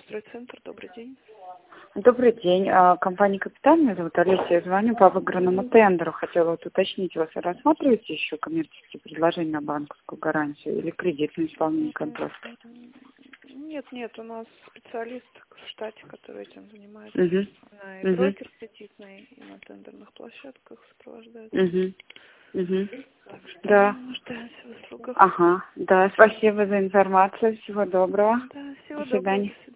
Стройцентр, добрый день. Добрый день. Компания «Капитан», меня зовут Олеся, я звоню по выигранному тендеру. Хотела вот уточнить, вас рассматриваете еще коммерческие предложения на банковскую гарантию или кредитное исполнение контракта? Нет, у нас специалист в штате, который этим занимается. Угу. Она и брокер кредитный, и на тендерных площадках сопровождает. Угу. Угу. Так что Да. мы нуждаемся в услугах. Ага. Да, спасибо за информацию. Всего доброго. Да, всего До доброго. свидания.